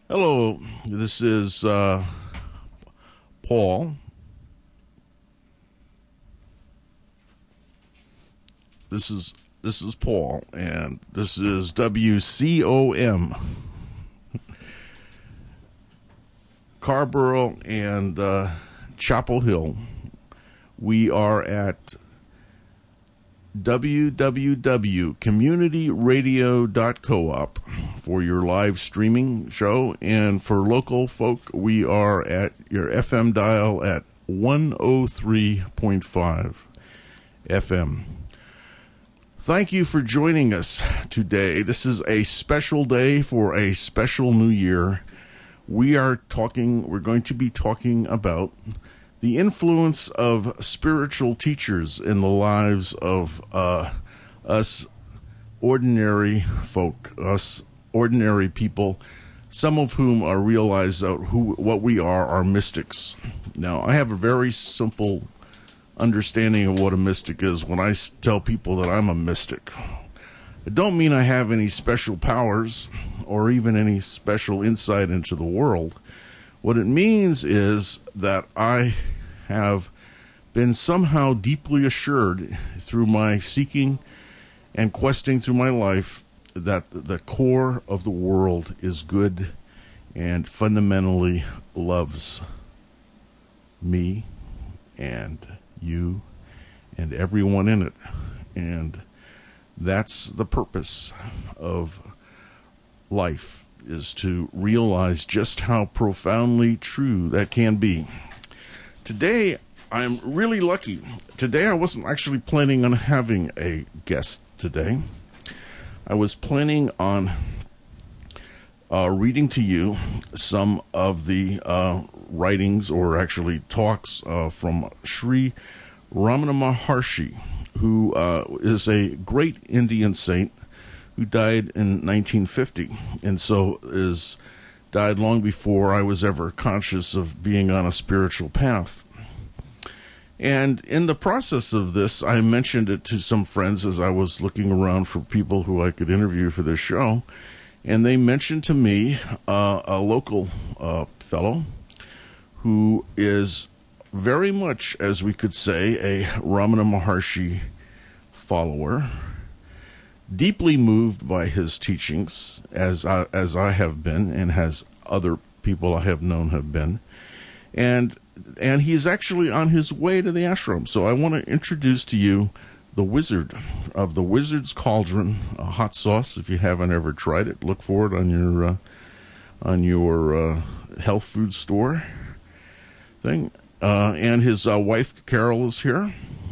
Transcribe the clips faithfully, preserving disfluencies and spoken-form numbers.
Hello, this is uh, Paul. This is this is Paul, and this is W C O M, Carborough and uh, Chapel Hill. We are at w w w dot community radio dot coop for your live streaming show, and for local folk, we are at your F M dial at one oh three point five F M. Thank you for joining us today. This is a special day for a special new year. We are talking, we're going to be talking about the influence of spiritual teachers in the lives of uh, us ordinary folk, us ordinary people, some of whom are realize that who what we are are mystics. Now, I have a very simple understanding of what a mystic is when I tell people that I'm a mystic. It don't mean I have any special powers or even any special insight into the world. What it means is that I have been somehow deeply assured through my seeking and questing through my life that the core of the world is good and fundamentally loves me and you and everyone in it. And that's the purpose of life, is to realize just how profoundly true that can be. Today, I'm really lucky. Today, I wasn't actually planning on having a guest today. I was planning on uh, reading to you some of the uh, writings, or actually talks, uh, from Sri Ramana Maharshi, who uh, is a great Indian saint who died in nineteen fifty, and so is died long before I was ever conscious of being on a spiritual path. And in the process of this, I mentioned it to some friends as I was looking around for people who I could interview for this show, and they mentioned to me uh, a local uh, fellow who is very much, as we could say, a Ramana Maharshi follower, deeply moved by his teachings, as I, as I have been, and as other people I have known have been. And and he's actually on his way to the ashram. So I want to introduce to you the wizard of the Wizard's Cauldron, a hot sauce. If you haven't ever tried it, look for it on your uh, on your uh, health food store thing. Uh, and his uh, wife Carol is here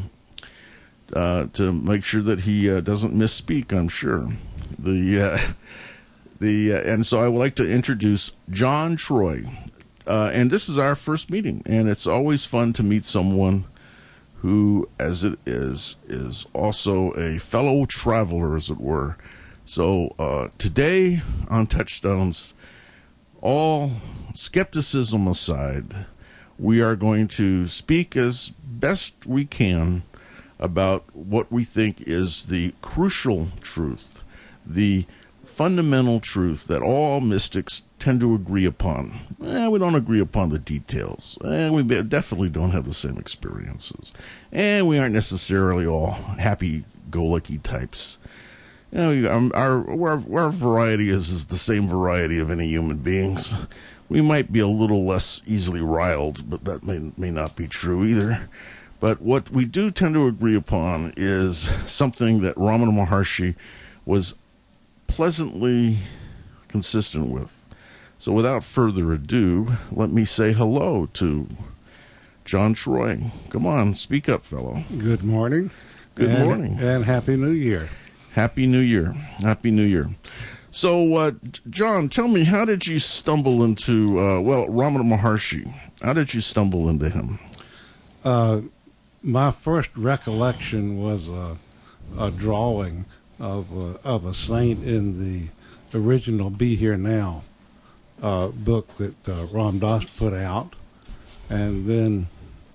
uh, to make sure that he uh, doesn't misspeak. I'm sure the uh, the uh, and so I would like to introduce John Troy. Uh, and this is our first meeting, and it's always fun to meet someone who, as it is, is also a fellow traveler, as it were. So uh, today on Touchstones, all skepticism aside, we are going to speak as best we can about what we think is the crucial truth, the fundamental truth that all mystics tend to agree upon. Eh, we don't agree upon the details. And we definitely don't have the same experiences. And we aren't necessarily all happy-go-lucky types. You know, our, our, our variety is, is the same variety of any human beings. We might be a little less easily riled, but that may, may not be true either. But what we do tend to agree upon is something that Ramana Maharshi was pleasantly consistent with. So without further ado, let me say hello to John Troy. Come on, speak up, fellow. Good morning. Good and, morning. And Happy New Year. Happy New Year. Happy New Year. So, uh, John, tell me, how did you stumble into, uh, well, Ramana Maharshi? How did you stumble into him? Uh, my first recollection was a, a drawing of a, of a saint in the original Be Here Now uh, book that uh, Ram Dass put out. And then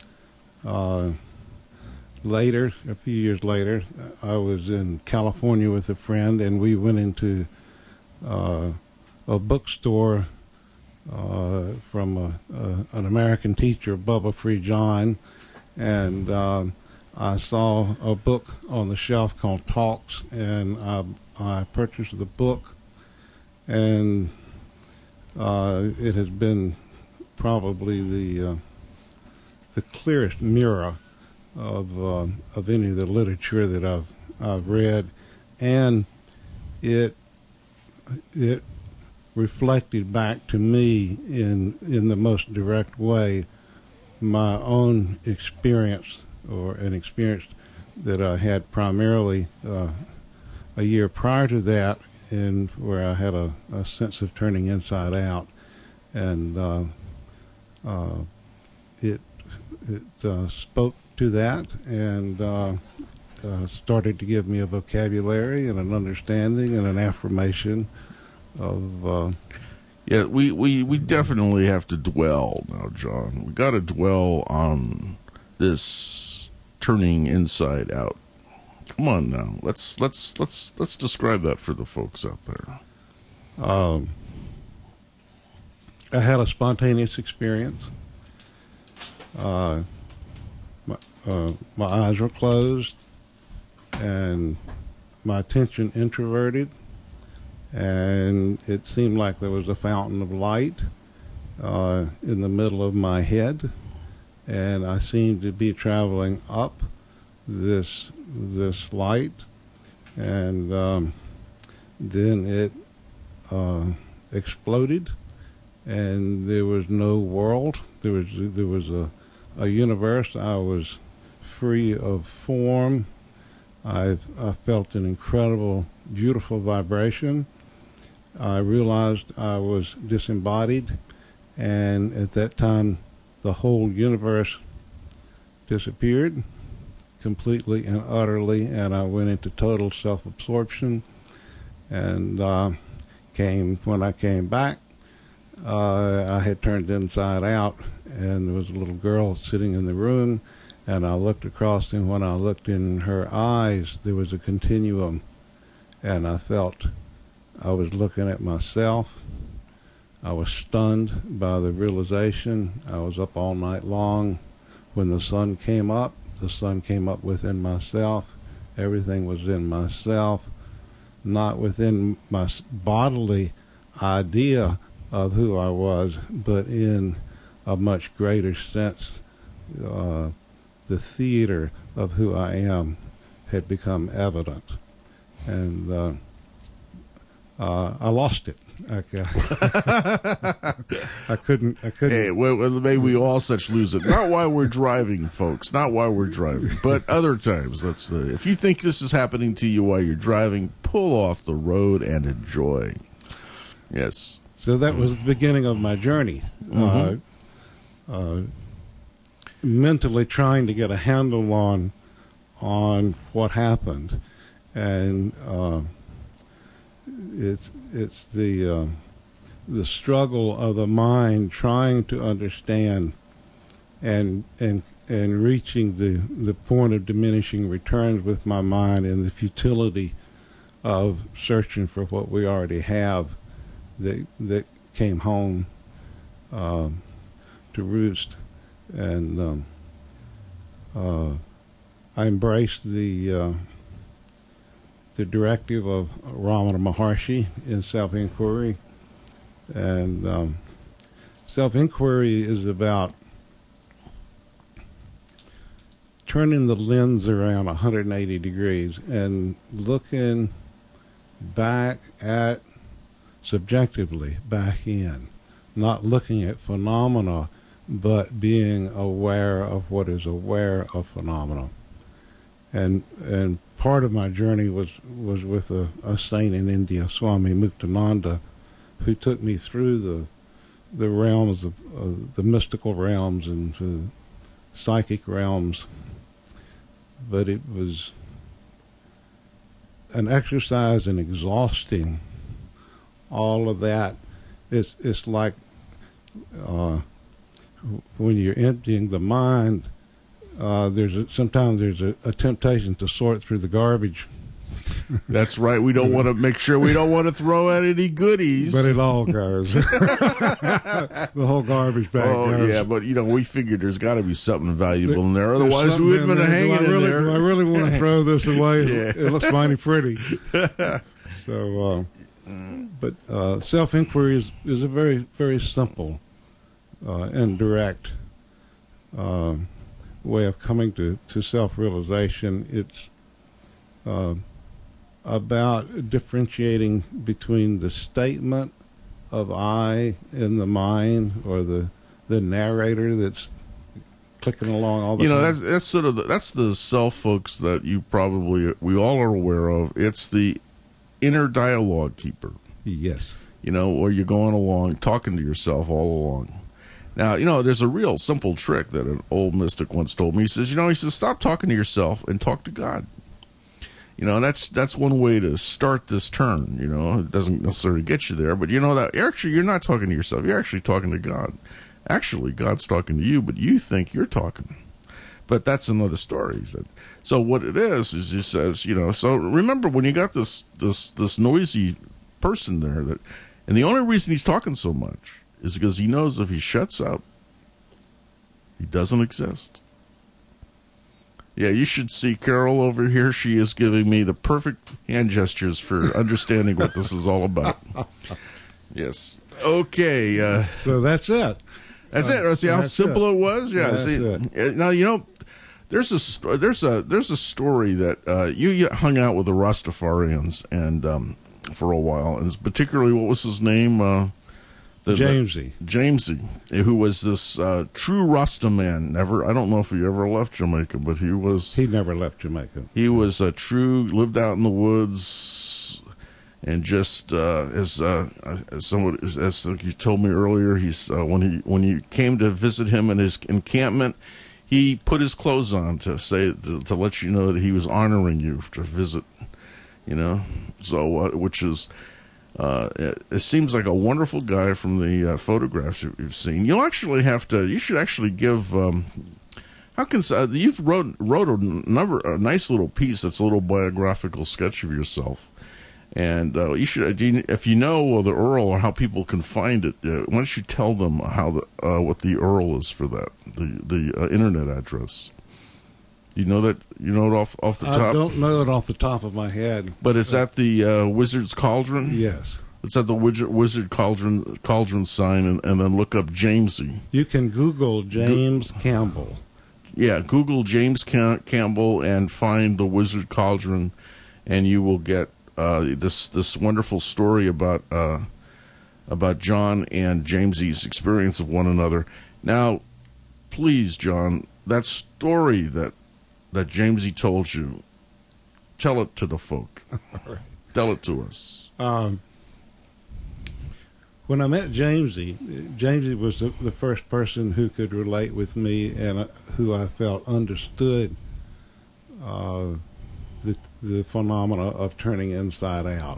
uh, later, a few years later, I was in California with a friend, and we went into uh, a bookstore uh, from a, a, an American teacher, Bubba Free John, and um, I saw a book on the shelf called Talks, and I, I purchased the book, and uh, it has been probably the uh, the clearest mirror of uh, of any of the literature that I've I've read, and it it reflected back to me in in the most direct way my own experience, or an experience that I had primarily uh, a year prior to that, in where I had a, a sense of turning inside out, and uh, uh, it it uh, spoke to that, and uh, uh, started to give me a vocabulary and an understanding and an affirmation of. Uh, yeah, we, we, we definitely have to dwell now, John. We got to dwell on this turning inside out. Come on now, let's let's let's let's describe that for the folks out there. Um, I had a spontaneous experience. Uh, my, uh, my eyes were closed, and my attention introverted, and it seemed like there was a fountain of light uh, in the middle of my head, and I seemed to be traveling up this this light, and um, then it uh, exploded, and there was no world. There was there was a, a universe. I was free of form. I I felt an incredible, beautiful vibration. I realized I was disembodied, and at that time, the whole universe disappeared completely and utterly, and I went into total self-absorption. And uh, came when I came back, uh, I had turned inside out, and there was a little girl sitting in the room, and I looked across, and when I looked in her eyes, there was a continuum, and I felt I was looking at myself. I was stunned by the realization. I was up all night long. When the sun came up, the sun came up within myself. Everything was in myself, not within my bodily idea of who I was, but in a much greater sense. Uh, the theater of who I am had become evident, and uh, uh, I lost it. I, I couldn't. I couldn't. Hey, well, may we all such lose it. Not while we're driving, folks. Not while we're driving, but other times. That's uh, if you think this is happening to you while you're driving, pull off the road and enjoy. Yes. So that was the beginning of my journey. Mm-hmm. Uh, uh, mentally trying to get a handle on on what happened, and uh, it's it's the uh, the struggle of the mind trying to understand, and and and reaching the the point of diminishing returns with my mind, and the futility of searching for what we already have that that came home uh, to roost. And um, uh, I embraced the uh, the directive of Ramana Maharshi in self-inquiry. And um, self-inquiry is about turning the lens around one hundred eighty degrees and looking back at, subjectively, back in, not looking at phenomena, but being aware of what is aware of phenomena. And and part of my journey was, was with a, a saint in India, Swami Muktananda, who took me through the the realms of uh, the mystical realms and the psychic realms. But it was an exercise in exhausting all of that. It's it's like uh, when you're emptying the mind, uh, there's a, sometimes there's a, a temptation to sort through the garbage That's right. We don't want to make sure we don't want to throw out any goodies. But it all goes. The whole garbage bag oh, goes. yeah, but, you know, we figured there's got to be something valuable in there. Otherwise, we would have been there. hanging do I really, in there. Do I really want to throw this away? Yeah. It looks mighty pretty. So, uh, but uh, self-inquiry is, is a very, very simple uh, and direct uh, way of coming to, to self-realization. It's uh, about differentiating between the statement of I in the mind, or the the narrator that's clicking along all the you know, time. that's, that's sort of the, that's the self, folks, that you probably, we all are aware of. It's the inner dialogue keeper. Yes. You know, where you're going along, talking to yourself all along. Now, you know, there's a real simple trick that an old mystic once told me. He says, you know, he says, stop talking to yourself and talk to God. You know, and that's that's one way to start this turn. You know, it doesn't necessarily get you there, but you know that actually you're not talking to yourself. You're actually talking to God. Actually, God's talking to you, but you think you're talking. But that's another story. He said. So what it is is he says, you know. So remember when you got this this this noisy person there, that, and the only reason he's talking so much is because he knows if he shuts up, he doesn't exist. Yeah, you should see Carol over here. She is giving me the perfect hand gestures for understanding what this is all about. Yes. Okay. Uh, so that's it. That's uh, it. See how simple it. it was? Yeah. That's see, it. Now, you know, there's a, there's a, there's a story that uh, you, you hung out with the Rastafarians and um, for a while, and particularly, what was his name? Uh, The, Jamesy. The, Jamesy, who was this uh, true Rasta man. Never, I don't know if he ever left Jamaica, but he was. He never left Jamaica. He was a true, lived out in the woods, and just uh, as uh, as someone as, as you told me earlier, he's uh, when he when you came to visit him in his encampment, he put his clothes on to say to, to let you know that he was honoring you to visit. You know, so uh, which is. Uh, it, it seems like a wonderful guy from the uh, photographs you've seen. You'll actually have to. You should actually give. Um, how can uh, you've wrote wrote a number a nice little piece that's a little biographical sketch of yourself, and uh, you should if you know uh, the U R L or how people can find it. Uh, why don't you tell them how the uh, what the U R L is for that the the uh, internet address. You know that you know it off off the top. I don't know it off the top of my head, but it's at the uh, Wizard's Cauldron. Yes, it's at the Wizard, Wizard Cauldron Cauldron sign, and, and then look up Jamesy. You can Google James Go- Campbell. Yeah, Google James Cam- Campbell and find the Wizard Cauldron, and you will get uh, this this wonderful story about uh, about John and Jamesy's experience of one another. Now, please, John, that story that. that Jamesy told you, tell it to the folk. Right. Tell it to us. Um, when I met Jamesy, Jamesy was the, the first person who could relate with me and uh, who I felt understood uh, the, the phenomena of turning inside out.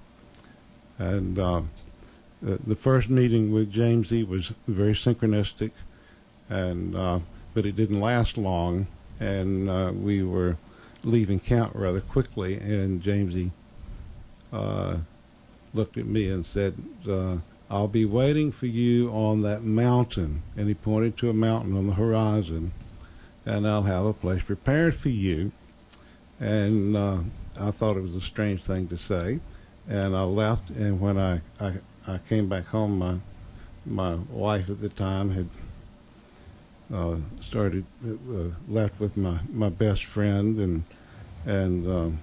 And uh, the, the first meeting with Jamesy was very synchronistic, and uh, but it didn't last long. And uh, we were leaving camp rather quickly, and Jamesy uh, looked at me and said, uh, I'll be waiting for you on that mountain. And he pointed to a mountain on the horizon, and I'll have a place prepared for you. And uh, I thought it was a strange thing to say, and I left, and when I, I, I came back home, my, my wife at the time had Uh, started uh, left with my, my best friend, and and um,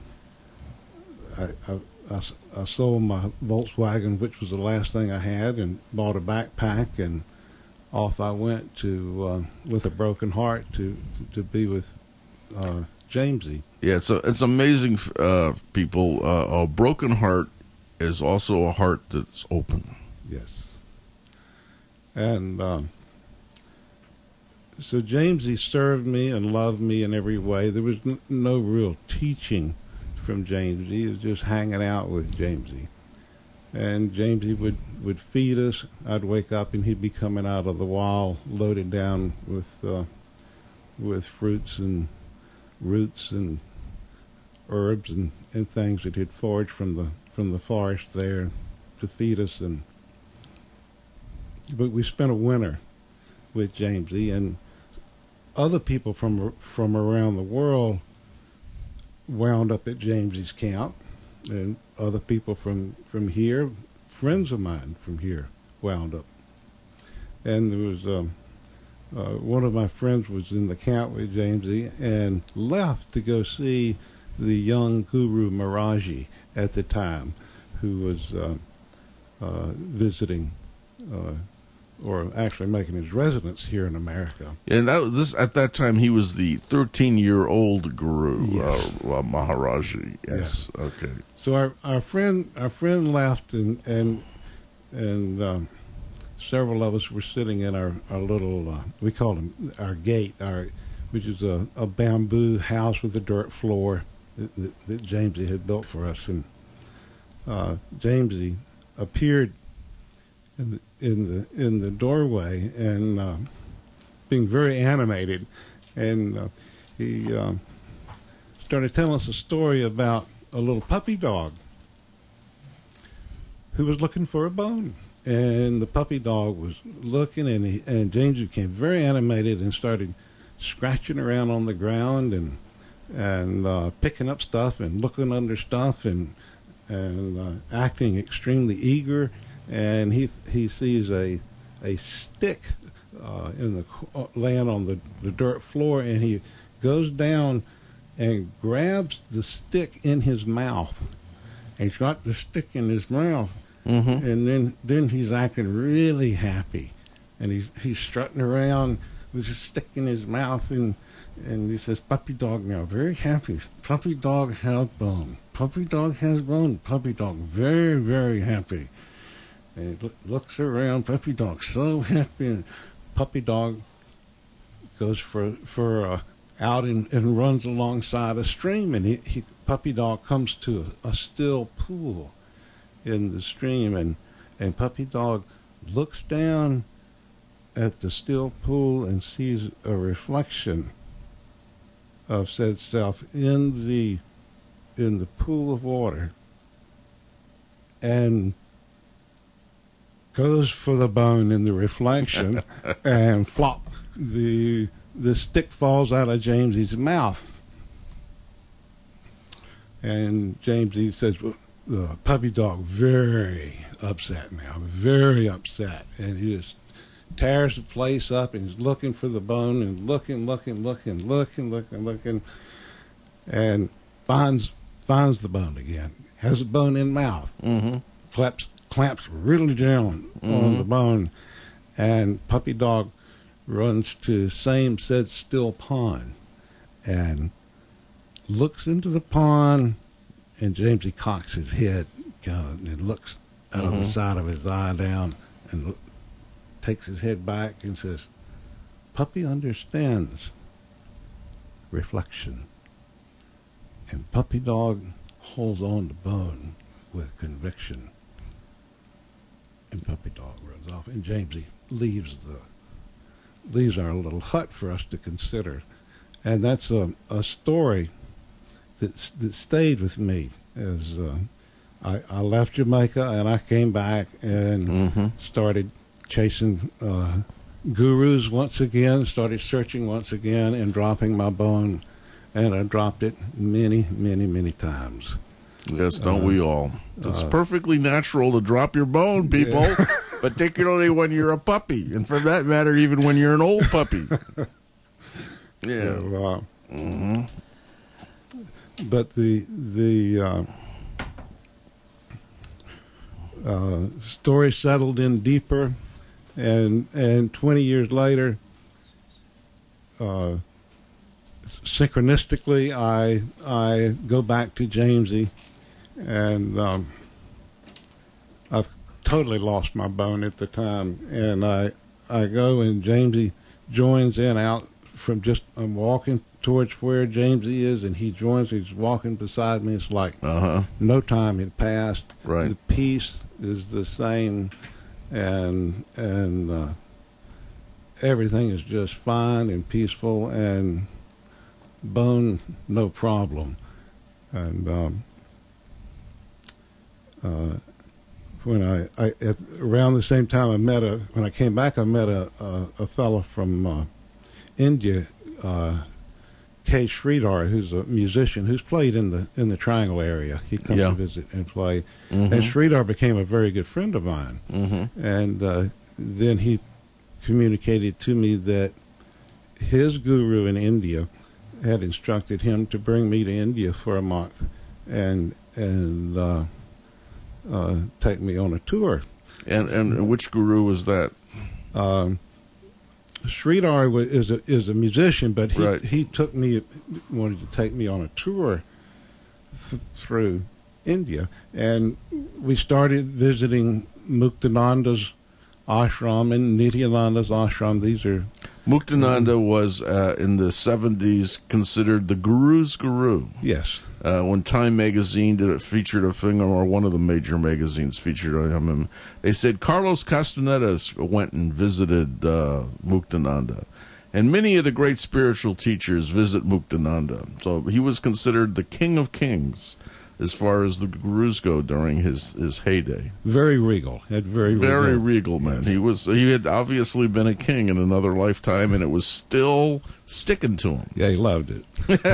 I, I, I, I sold my Volkswagen, which was the last thing I had, and bought a backpack, and off I went to uh, with a broken heart to to, to be with uh, Jamesy. Yeah, it's a, it's amazing, uh, people. Uh, a broken heart is also a heart that's open. Yes, and. Um, So Jamesy served me and loved me in every way. There was n- no real teaching from Jamesy. It was just hanging out with Jamesy. And Jamesy would, would feed us. I'd wake up and he'd be coming out of the wall loaded down with uh, with fruits and roots and herbs and, and things that he'd foraged from the from the forest there to feed us. And but we spent a winter with Jamesy, and other people from from around the world wound up at Jamesy's camp, and other people from from here, friends of mine from here, wound up. And there was um, uh, one of my friends was in the camp with Jamesy and left to go see the young Guru Maharaji at the time, who was uh, uh, visiting, uh, or actually making his residence here in America. And that this at that time he was the thirteen-year-old Guru, Yes. uh, uh, Maharaji. Yes. Yeah. Okay. So our, our friend our friend left, and and and um, several of us were sitting in our our little uh, we called them our gate, our which is a, a bamboo house with a dirt floor that, that, that Jamesy had built for us. And uh, Jamesy appeared in the, in the in the doorway and uh, being very animated, and uh, he uh, started telling us a story about a little puppy dog who was looking for a bone. And the puppy dog was looking, and he, and James became very animated and started scratching around on the ground and and uh, picking up stuff and looking under stuff and and uh, acting extremely eager. And he he sees a a stick uh, in the uh, laying on the, the dirt floor, and he goes down and grabs the stick in his mouth. And he's got the stick in his mouth. Mm-hmm. And then, then he's acting really happy, and he's he's strutting around with his stick in his mouth, and and he says, "Puppy dog now, very happy. Puppy dog has bone. Puppy dog has bone. Puppy dog very very happy." And he look, looks around. Puppy dog so happy, and puppy dog goes for for uh, out and, and runs alongside a stream, and he, he puppy dog comes to a, a still pool in the stream, and and puppy dog looks down at the still pool and sees a reflection of said self in the in the pool of water, and goes for the bone in the reflection, and flop, the the stick falls out of Jamesy's mouth, and Jamesy says, well, the puppy dog very upset now, very upset, and he just tears the place up, and he's looking for the bone, and looking, looking, looking, looking, looking, looking, and finds finds the bone again. Has the bone in mouth. Mm-hmm. Clamps clamps really down mm-hmm. on the bone, and puppy dog runs to same said still pond, and looks into the pond. And Jamesy cocks his head, kind of, and looks out mm-hmm. of the side of his eye down, and look, takes his head back and says, "Puppy understands reflection." And puppy dog holds on to bone with conviction. And puppy dog runs off, and Jamesy leaves the leaves our little hut for us to consider. And that's a, a story that that stayed with me as uh, I, I left Jamaica, and I came back and mm-hmm. started chasing uh, gurus once again, started searching once again, and dropping my bone, and I dropped it many, many, many times. Yes, don't uh, we all? It's uh, perfectly natural to drop your bone, people, yeah. particularly when you're a puppy, and for that matter, even when you're an old puppy. Yeah. So, uh, mm-hmm. But the the uh, uh, story settled in deeper, and and twenty years later, uh, synchronistically, I I go back to Jamesy, and um, I've totally lost my bone at the time, and I I go and Jamesy joins in out from just I'm walking towards where Jamesy is, and he joins. He's walking beside me. It's like uh-huh. no time had passed. Right. The peace is the same, and and uh, everything is just fine and peaceful, and bone no problem. And um, uh, when I, I at, around the same time I met a when I came back I met a a, a fellow from uh, India, uh, K. Sridhar, who's a musician who's played in the in the Triangle area. He comes Yeah. to visit and play, Mm-hmm. and Sridhar became a very good friend of mine. Mm-hmm. And uh, then he communicated to me that his guru in India had instructed him to bring me to India for a month and and uh, uh, take me on a tour. And and which guru was that? Um, Sridhar wa- is a is a musician, but he Right. he took me wanted to take me on a tour th- through India, and we started visiting Muktananda's ashram and Nityananda's ashram. These are Muktananda was uh, in the seventies considered the guru's guru. yes, Uh, when Time magazine did it, featured a thing, or one of the major magazines featured him, and they said Carlos Castanedas went and visited uh, Muktananda, and many of the great spiritual teachers visit Muktananda. So he was considered the king of kings as far as the gurus go during his, his heyday. very regal. Had very Very regal. regal man. He was he had obviously been a king in another lifetime, and it was still sticking to him. Yeah, he loved it.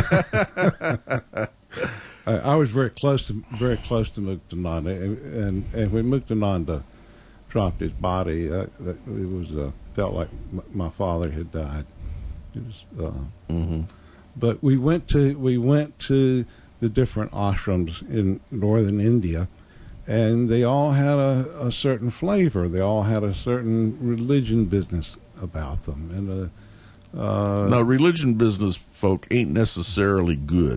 I, I was very close to very close to Muktananda, and and, and when Muktananda dropped his body, uh, it was uh, felt like m- my father had died. It was, uh, Mm-hmm. but we went to we went to the different ashrams in northern India, and they all had a, a certain flavor. They all had a certain religion business about them, and uh, uh, Now, religion business folk ain't necessarily good.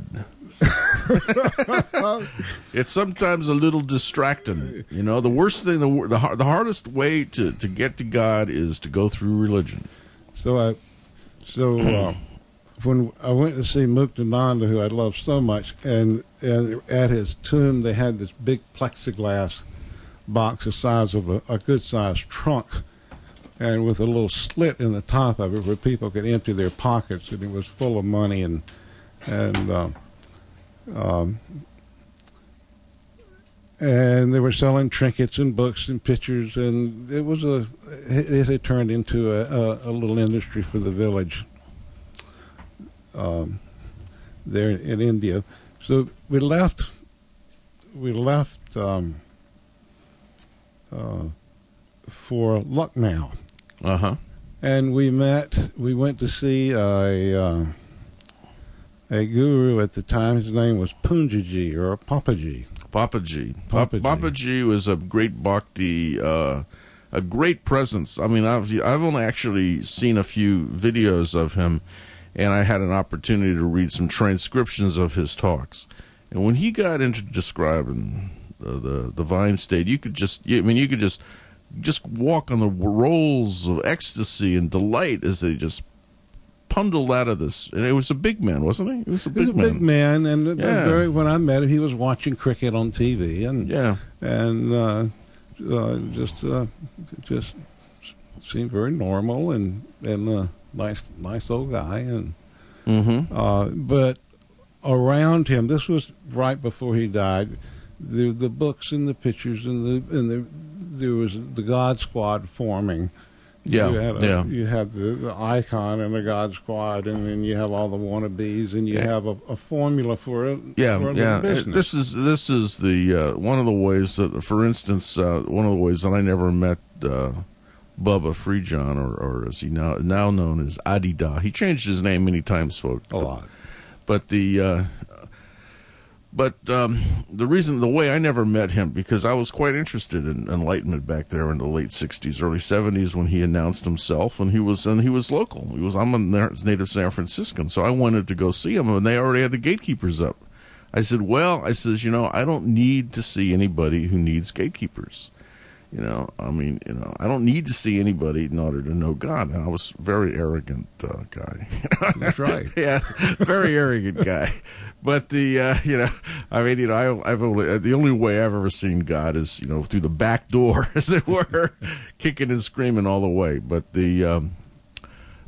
It's sometimes a little distracting. You know, the worst thing, the the, har- the hardest way to, to get to God is to go through religion. So I, so uh, when I went to see Muktananda, who I loved so much, and, and at his tomb they had this big plexiglass box the size of a, a good sized trunk, and with a little slit in the top of it where people could empty their pockets, and it was full of money and and um, um, and they were selling trinkets and books and pictures, and it was a it, it had turned into a, a, a little industry for the village um, there in India. So we left we left um, uh, for Lucknow, Uh huh. and we met. We went to see a uh, a guru at the time. His name was Punjaji or Papaji. Papaji. Pap- Papaji. Papaji was a great bhakti, uh, a great presence. I mean, I've I've only actually seen a few videos of him, and I had an opportunity to read some transcriptions of his talks. And when he got into describing the the divine state, you could just, I mean, you could just just walk on the rolls of ecstasy and delight as they just pundled out of this. And it was a big man, wasn't he? It was a He big was a man. big man, and and Yeah. very, when I met him, he was watching cricket on T V, and Yeah. and uh, uh, just uh, just seemed very normal and and uh, nice nice old guy, and Mm-hmm. uh, but around him, this was right before he died. The the books and the pictures and the and the there was the God Squad forming. Yeah. You had, a, yeah. you had the, the icon and the God Squad, and then you have all the wannabes, and you Yeah. have a, a formula for it. Yeah, for a yeah. little business. This is this is the uh, one of the ways that, for instance, uh, one of the ways that I never met uh, Bubba Freejohn, or, or as he now now known as Adida. He changed his name many times, folks. a lot. But the uh, but um, the reason, the way I never met him, because I was quite interested in enlightenment back there in the late sixties, early seventies, when he announced himself, and he was and he was local. He was I'm a native San Franciscan, so I wanted to go see him, and they already had the gatekeepers up. I said, well, I says, you know, I don't need to see anybody who needs gatekeepers. You know, I mean, you know, I don't need to see anybody in order to know God. And I was a very arrogant uh, guy. That's right. Yeah, very arrogant guy. But the, uh, you know, I mean, you know, I, I've only, the only way I've ever seen God is, you know, through the back door, as it were, kicking and screaming all the way. But the, um,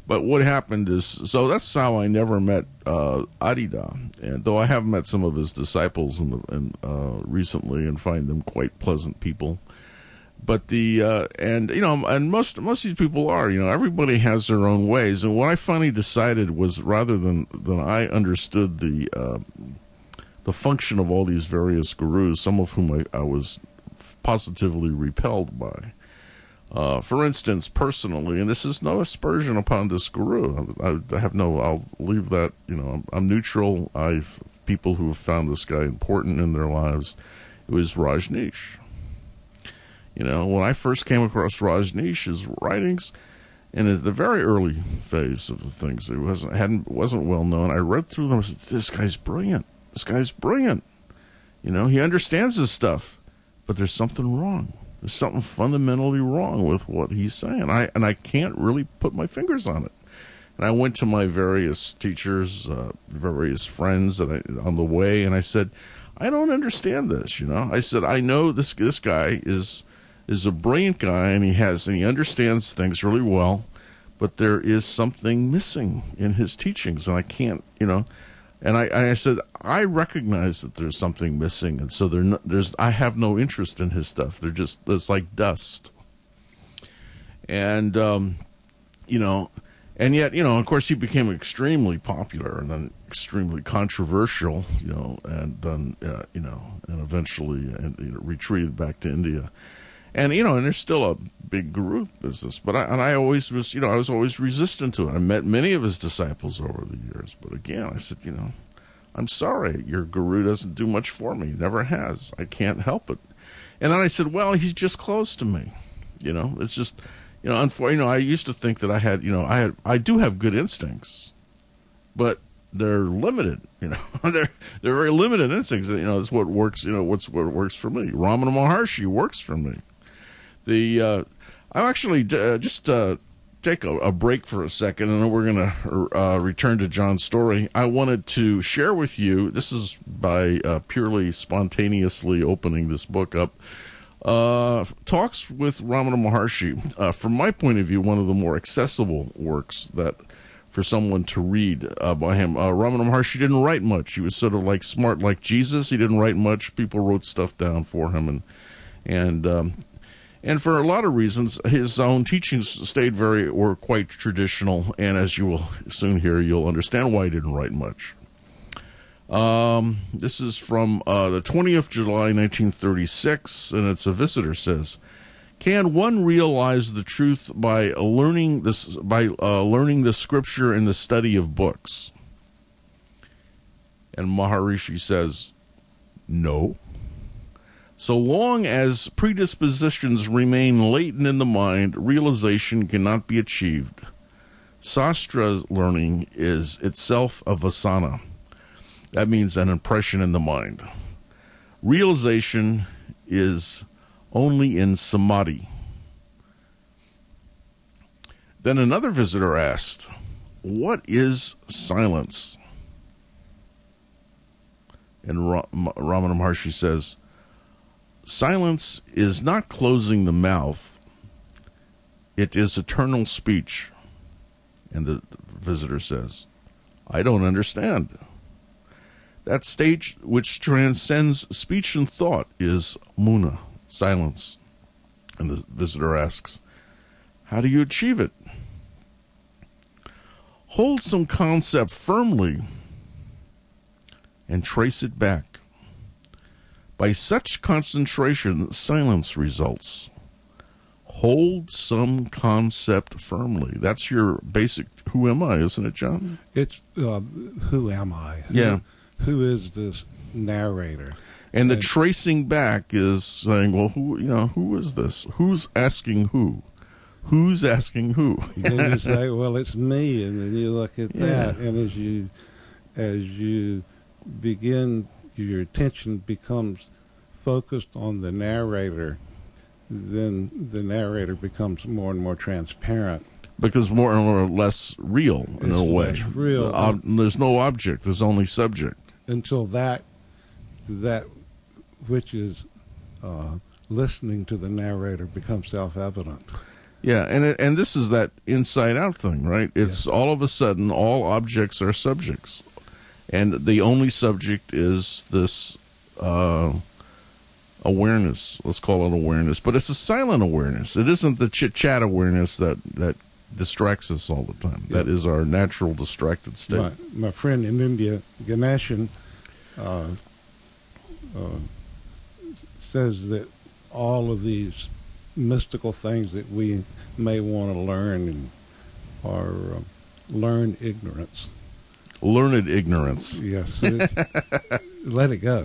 But what happened is, so that's how I never met uh, Adida, and though I have met some of his disciples in the, in, uh, recently and find them quite pleasant people. But the uh, and you know, and most most of these people are, you know, everybody has their own ways. And what I finally decided was, rather than than I understood the uh, the function of all these various gurus, some of whom I, I was positively repelled by. Uh, for instance, personally, and this is no aspersion upon this guru. I, I have no. I'll leave that. You know, I'm, I'm neutral. I've people who have found this guy important in their lives. It was Rajneesh. You know, when I first came across Rajneesh's writings, and at the very early phase of the things, it wasn't hadn't wasn't well known. I read through them. I said, "This guy's brilliant. This guy's brilliant. You know, he understands his stuff, but there's something wrong." There's something fundamentally wrong with what he's saying. I and I can't really put my fingers on it. And I went to my various teachers, uh, various friends that I, on the way, and I said, I don't understand this. You know, I said, I know this this guy is is a brilliant guy, and he has and he understands things really well, but there is something missing in his teachings, and I can't, you know. And I, I said, I recognize that there's something missing, and so there, no, there's, I have no interest in his stuff. They're just, it's like dust. And, um, you know, and yet, you know, of course, he became extremely popular and then extremely controversial, you know, and then, uh, you know, and eventually uh, you know, retreated back to India. And, you know, and there's still a big guru business. But I, and I always was, you know, I was always resistant to it. I met many of his disciples over the years. But again, I said, you know, I'm sorry, your guru doesn't do much for me. Never has. I can't help it. And then I said, well, he's just close to me. You know, it's just, you know, unfor- you know, I used to think that I had, you know, I had, I do have good instincts, but they're limited, you know, they're, they're very limited instincts. You know, it's what works, you know, what's what works for me. Ramana Maharshi works for me. The uh, I'll actually uh, just uh, take a, a break for a second, and then we're going to uh, return to John's story. I wanted to share with you, this is by uh, purely spontaneously opening this book up, uh, talks with Ramana Maharshi. Uh, from my point of view, one of the more accessible works that for someone to read uh, by him. Uh, Ramana Maharshi didn't write much. He was sort of like smart like Jesus. He didn't write much. People wrote stuff down for him, and and um, And for a lot of reasons, his own teachings stayed very, or quite traditional, and as you will soon hear, you'll understand why he didn't write much. Um, this is from uh, the twentieth of July, nineteen thirty-six, and it's a visitor says, "Can one realize the truth by learning this by uh, learning the scripture in the study of books?" And Maharishi says, "No. So long as predispositions remain latent in the mind, realization cannot be achieved. Sastra learning is itself a vasana. That means an impression in the mind. Realization is only in samadhi." Then another visitor asked, "What is silence?" And Ra- Ramana Maharshi says, "Silence is not closing the mouth. It is eternal speech." And the visitor says, "I don't understand." That stage which transcends speech and thought is muna, silence. And the visitor asks, "How do you achieve it?" "Hold some concept firmly and trace it back. By such concentration, silence results. Hold some concept firmly." That's your basic who am I, isn't it, John? It's uh, who am I? Yeah. Who, who is this narrator? And the And- tracing back is saying, well, who, you know, who is this? Who's asking who? Who's asking who? Then you say, well, it's me, and then you look at Yeah. that, and as you as you begin, your attention becomes focused on the narrator, then the narrator becomes more and more transparent. Because more or less real in It's a way. less real. The ob- there's no object. There's only subject. Until that that which is uh, listening to the narrator becomes self-evident. Yeah, and it, and this is that inside out thing, right? It's yeah. all of a sudden all objects are subjects, and the only subject is this uh, awareness. Let's call it awareness, but it's a silent awareness. It isn't the chit chat awareness that that distracts us all the time. Yeah. That is our natural distracted state. My, my friend in India, Ganeshan, uh, uh, says that all of these mystical things that we may want to learn and are uh, learned ignorance. Learned ignorance. Yes. Let it go.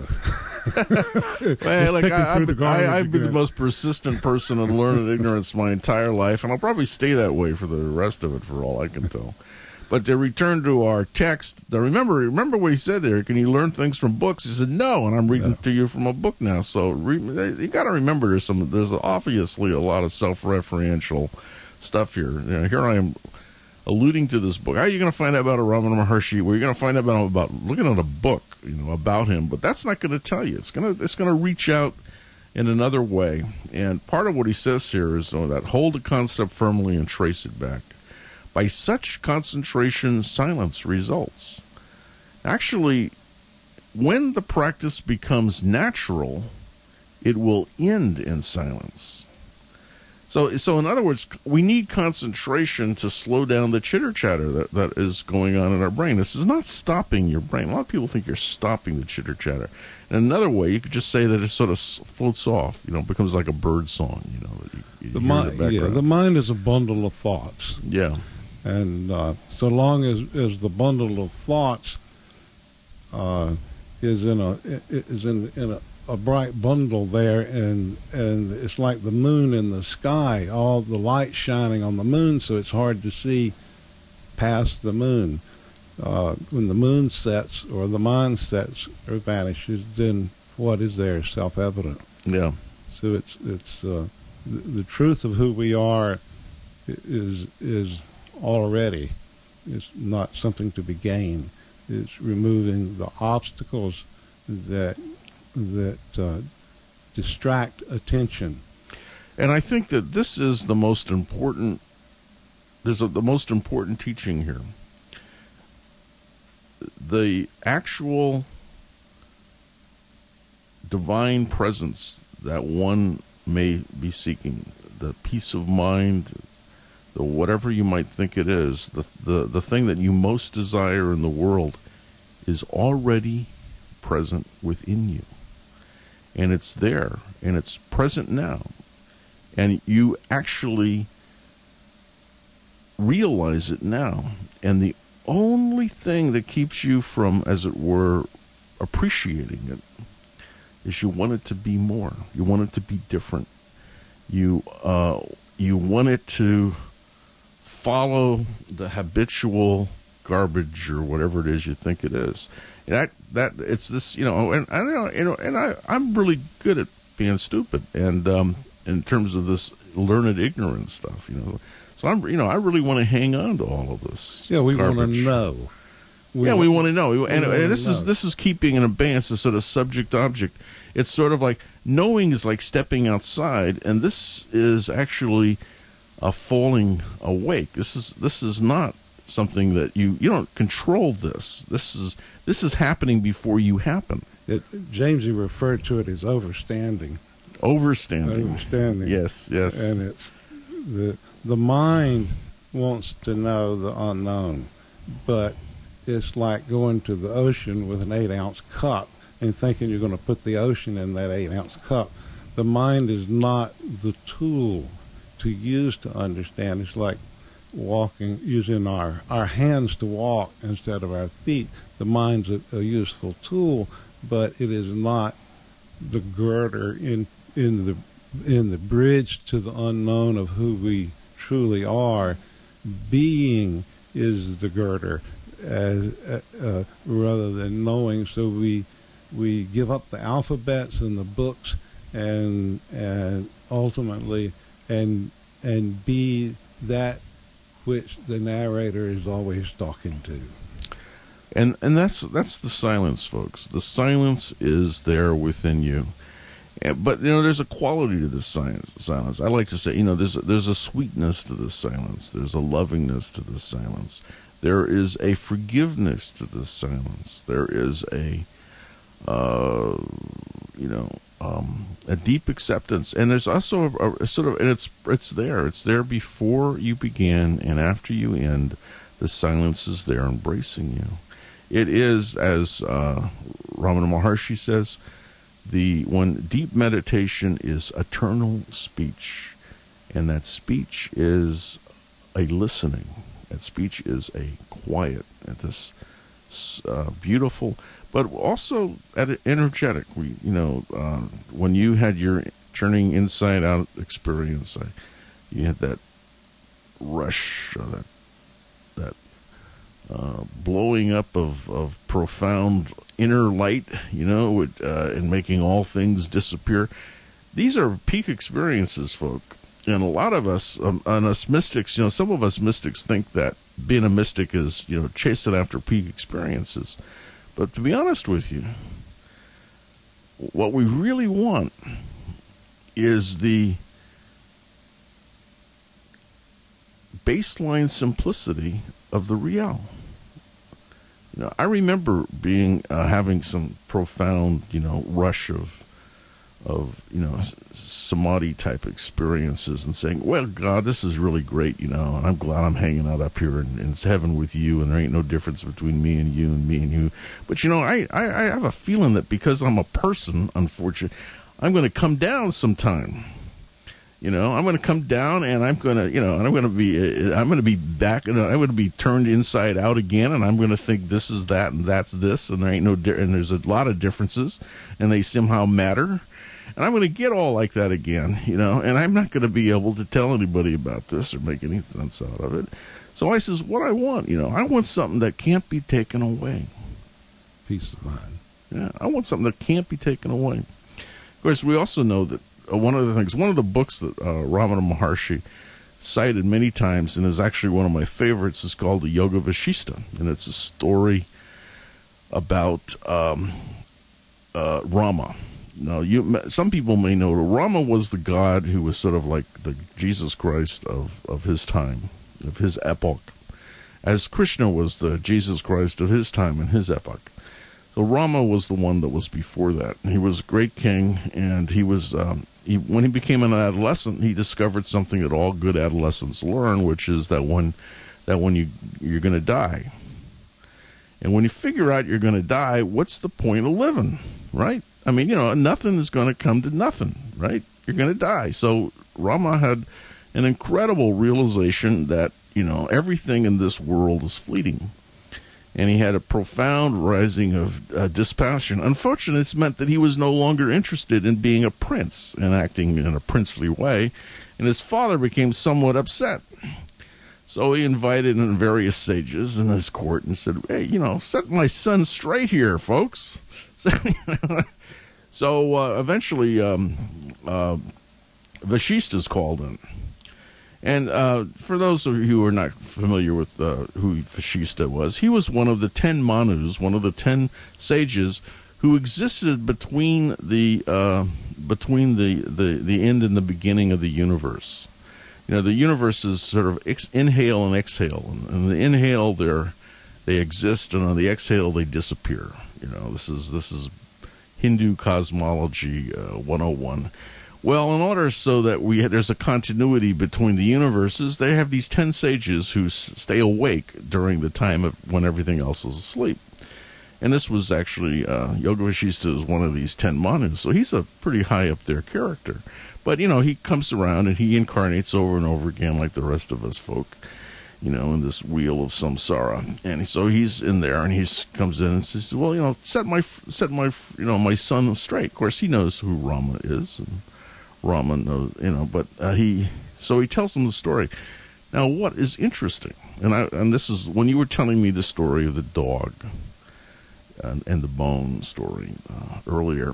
Well, like I, I've, I, I've been the most persistent person in learned ignorance my entire life, and I'll probably stay that way for the rest of it, for all I can tell. But to return to our text, the, remember, remember what he said there. Can you learn things from books? He said no, and I'm reading yeah. to you from a book now. So re, you got to remember, there's some, there's obviously a lot of self-referential stuff here. You know, here I am alluding to this book. How are you going to find out about a Ramana Maharshi? Well, you're going to find out about, about looking at a book, you know, about him. But that's not going to tell you. It's going to it's going to reach out in another way. And part of what he says here is oh, that hold a concept firmly and trace it back. By such concentration, silence results. Actually, when the practice becomes natural, it will end in silence. So, so in other words, we need concentration to slow down the chitter-chatter that, that is going on in our brain. This is not stopping your brain. A lot of people think you're stopping the chitter-chatter. In another way, you could just say that it sort of floats off, you know, becomes like a bird song, you know. That you, you the, mind, the, yeah, the mind is a bundle of thoughts. Yeah. And uh, so long as, as the bundle of thoughts uh, is in a is in in a, a bright bundle there, and and it's like the moon in the sky, all the light shining on the moon, so it's hard to see past the moon. Uh, when the moon sets or the mind sets or vanishes, then what is there is self-evident. Yeah. So it's it's uh, the, the truth of who we are is is. already. It's not something to be gained. It's removing the obstacles that that uh, distract attention. And I think that this is the most important. There's a, the most important teaching here. The actual divine presence that one may be seeking, the peace of mind, whatever you might think it is, the, the the thing that you most desire in the world is already present within you. And it's there, and it's present now. And you actually realize it now. And the only thing that keeps you from, as it were, appreciating it is you want it to be more. You want it to be different. You uh, you want it to follow the habitual garbage or whatever it is you think it is. And that that it's this, you know, and I know, you know, and I I'm really good at being stupid, and um, in terms of this learned ignorance stuff, you know. So I'm, you know, I really want to hang on to all of this. Yeah, we garbage. want to know. We yeah, want, we want to know, we, and, and this know. is this is keeping in abeyance a sort of subject object. It's sort of like knowing is like stepping outside, and this is actually a falling awake. This is this is not something that you you don't control. This this is this is happening before you happen. It, Jamesy referred to it as overstanding. Overstanding. Overstanding. Yes, yes. And it's the the mind wants to know the unknown, but it's like going to the ocean with an eight ounce cup and thinking you're going to put the ocean in that eight ounce cup. The mind is not the tool to use to understand. It's like walking, using our, our hands to walk instead of our feet. The mind's a, a useful tool, but it is not the girder in in the in the bridge to the unknown of who we truly are. Being is the girder, as, uh, uh, rather than knowing. So we we give up the alphabets and the books, and and ultimately and and be that which the narrator is always talking to. And and that's that's the silence, folks. The silence is there within you. Yeah, but you know, there's a quality to this science, silence. I like to say, you know, there's a, there's a sweetness to this silence. There's a lovingness to this silence. There is a forgiveness to this silence. There is a, uh, you know, um, a deep acceptance, and there's also a, a sort of, and it's it's there. It's there before you begin, and after you end. The silence is there, embracing you. It is, as uh, Ramana Maharshi says, the when deep meditation is eternal speech, and that speech is a listening. That speech is a quiet, and this uh, beautiful, but also energetic. We, you know, uh, when you had your turning inside out experience, I, you had that rush, or that that uh, blowing up of, of profound inner light, you know, with, uh, and making all things disappear. These are peak experiences, folk. And a lot of us, um, and us mystics, you know, some of us mystics think that being a mystic is, you know, chasing after peak experiences. But to be honest with you, what we really want is the baseline simplicity of the real. You know, I remember being uh, having some profound, you know, rush of of you know samadhi type experiences, and saying, "Well, God, this is really great, you know, and I'm glad I'm hanging out up here in, in heaven with you, and there ain't no difference between me and you and me and you." But you know, I I, I have a feeling that because I'm a person, unfortunately, I'm going to come down sometime. You know, I'm going to come down, and I'm going to, you know, and I'm going to be, I'm going to be back, and I'm going to be turned inside out again, and I'm going to think this is that, and that's this, and there ain't no, di- and there's a lot of differences, and they somehow matter, and I'm going to get all like that again, you know, and I'm not going to be able to tell anybody about this or make any sense out of it. So I says, what I want, you know, I want something that can't be taken away. Peace of mind. Yeah, I want something that can't be taken away. Of course, we also know that uh, one of the things, one of the books that uh, Ramana Maharshi cited many times, and is actually one of my favorites, is called the Yoga Vasishta, and it's a story about um, uh, Rama. Now, you, some people may know Rama was the god who was sort of like the Jesus Christ of, of his time, of his epoch, as Krishna was the Jesus Christ of his time and his epoch. So Rama was the one that was before that. He was a great king, and he was um, he, when he became an adolescent, he discovered something that all good adolescents learn, which is that when that when you you're going to die, and when you figure out you're going to die, what's the point of living, right? I mean, you know, nothing is going to come to nothing, right? You're going to die. So Rama had an incredible realization that, you know, everything in this world is fleeting. And he had a profound rising of uh, dispassion. Unfortunately, it's meant that he was no longer interested in being a prince and acting in a princely way. And his father became somewhat upset. So he invited in various sages in his court and said, hey, you know, set my son straight here, folks. So, so uh, eventually, um, uh, Vasishta's called in. And uh, for those of you who are not familiar with uh, who Vasishta was, he was one of the ten Manus, one of the ten sages who existed between the uh, between the, the, the end and the beginning of the universe. You know, the universe is sort of ex- inhale and exhale. And, and the inhale, they're, they exist, and on the exhale, they disappear. You know, this is this is Hindu cosmology uh, one oh one. Well, in order so that we there's a continuity between the universes, they have these ten sages who s- stay awake during the time of when everything else is asleep. And this was actually, uh, Yoga Vasishta is one of these ten Manus, so he's a pretty high up there character. But, you know, he comes around and he incarnates over and over again like the rest of us folk, you know, in this wheel of samsara. And so he's in there, and he comes in and says, well, you know, set my, set my, you know, my son straight. Of course, he knows who Rama is, and Rama knows, you know, but uh, he, so he tells him the story. Now, what is interesting, and I, and this is, when you were telling me the story of the dog and, and the bone story uh, earlier,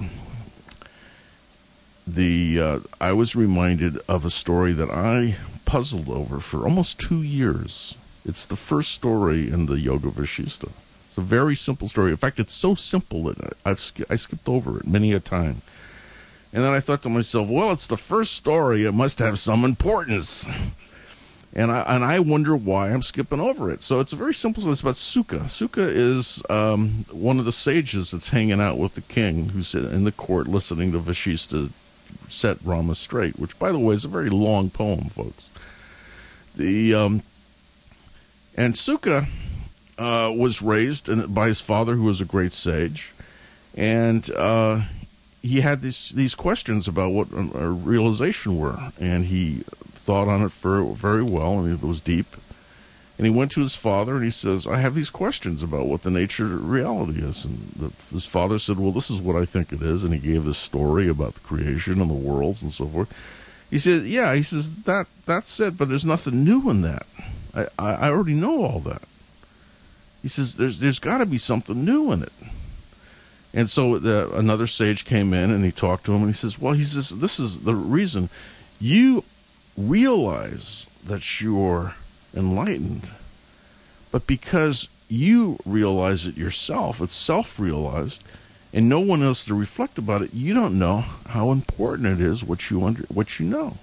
the uh, I was reminded of a story that I puzzled over for almost two years. It's the first story in the Yoga Vasishta. It's a very simple story. In fact, it's so simple that I've sk- I skipped over it many a time. And then I thought to myself, well, it's the first story. It must have some importance. And I and I wonder why I'm skipping over it. So it's a very simple story. It's about Suka. Suka is um, one of the sages that's hanging out with the king, who's in the court listening to Vashista set Rama straight, which, by the way, is a very long poem, folks. The um, and Suka uh, was raised in, by his father, who was a great sage, and uh, he had these these questions about what a, a realization were, and he thought on it for very well, and it was deep. And he went to his father, and he says, I have these questions about what the nature of reality is. And the, his father said, well, this is what I think it is. And he gave this story about the creation and the worlds and so forth. He said, yeah, he says, that that's it, but there's nothing new in that. I, I, I already know all that. He says, there's there's got to be something new in it. And so the, another sage came in, and he talked to him, and he says, well, he says, this is the reason. You realize that you're enlightened, but because you realize it yourself, it's self-realized, and no one else to reflect about it, you don't know how important it is what you under, what you know.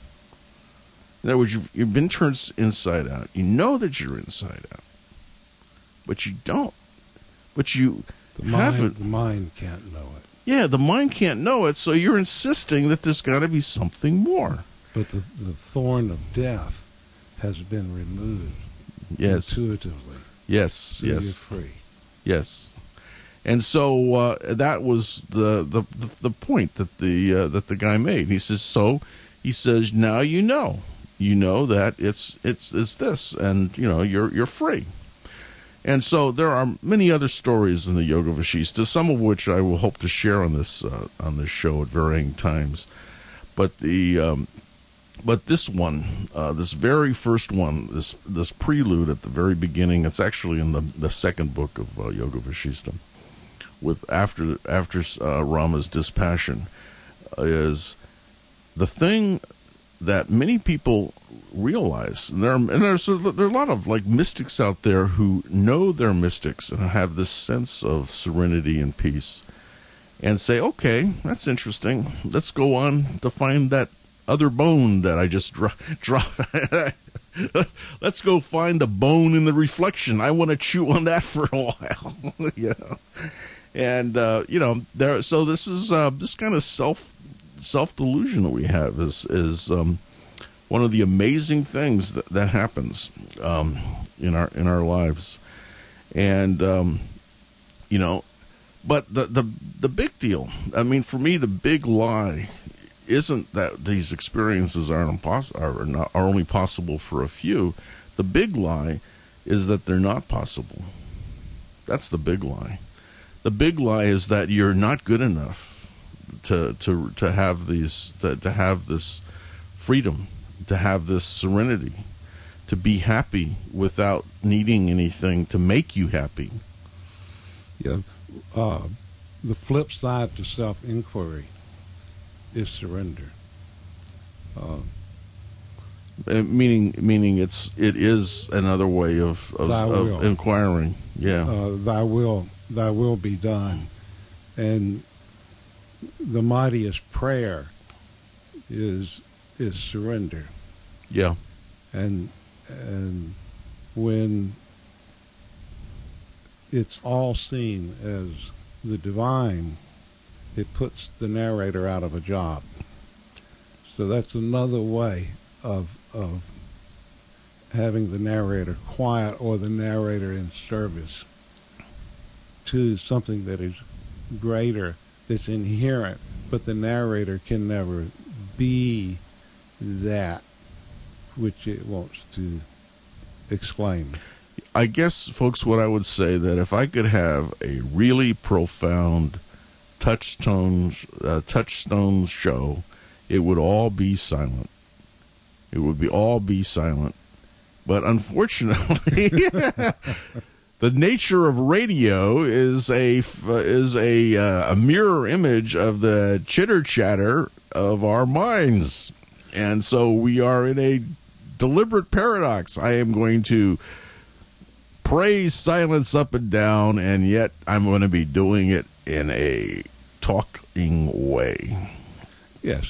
In other words, you've, you've been turned inside out. You know that you're inside out, but you don't. But you the haven't. Mind, the mind can't know it. Yeah, the mind can't know it, so you're insisting that there's got to be something more. But the, the thorn of death has been removed. Yes. Intuitively. Yes, So yes. you're free. Yes. And so uh, that was the, the, the, the point that the uh, that the guy made. He says, so he says, now you know. You know that it's it's it's this, and you know, you're you're free. And so there are many other stories in the Yoga Vashista, some of which I will hope to share on this uh, on this show at varying times. But the um, But this one, uh, this very first one, this this prelude at the very beginning, it's actually in the, the second book of uh, Yoga Vashista, with after after uh, Rama's dispassion, uh, is the thing that many people realize. And there are, and there's a, there are a lot of like mystics out there who know they're mystics and have this sense of serenity and peace, and say, okay, that's interesting. Let's go on to find that other bone that I just dropped. Dro- Let's go find the bone in the reflection. I want to chew on that for a while, you know. And uh, you know, there. So this is uh, this kind of self self delusion that we have is is um, one of the amazing things that that happens um, in our in our lives, and um, you know, but the the the big deal. I mean, for me, the big lie isn't that these experiences are, impos- are, not, are only possible for a few. The big lie is that they're not possible. That's the big lie. The big lie is that you're not good enough to to to have these to, to have this freedom, to have this serenity, to be happy without needing anything to make you happy. Yeah. Uh, the flip side to self-inquiry is surrender. Uh, Uh, meaning, meaning it's it is another way of of, of inquiring. Yeah, uh, thy will, thy will be done, and the mightiest prayer is is surrender. Yeah, and and when it's all seen as the divine, it puts the narrator out of a job. So that's another way of of having the narrator quiet or the narrator in service to something that is greater, that's inherent, but the narrator can never be that which it wants to exclaim. I guess, folks, what I would say that if I could have a really profound touchstone uh, touchstone show, it would all be silent. It would be all be silent. But unfortunately, the nature of radio is a is a uh, a mirror image of the chitter chatter of our minds, and so we are in a deliberate paradox. I am going to praise silence up and down, and yet I'm going to be doing it in a talking way. Yes.